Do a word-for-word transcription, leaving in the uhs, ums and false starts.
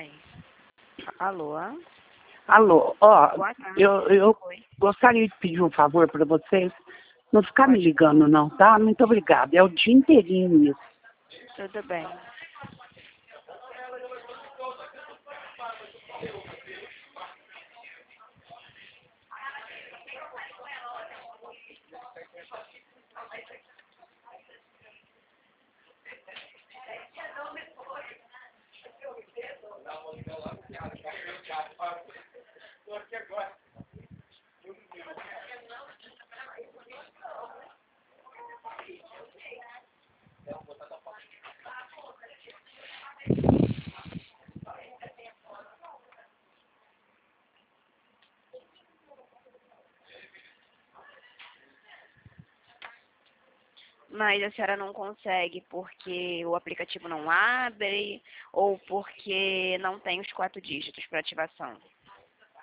Ai. Alô? Alô, ó, Boa tarde. eu, eu Oi. gostaria de pedir um favor para vocês, não ficar me ligando não, tá? Muito obrigada, é o dia inteirinho isso. Tudo bem. Mas a senhora não consegue porque o aplicativo não abre ou porque não tem os quatro dígitos para ativação?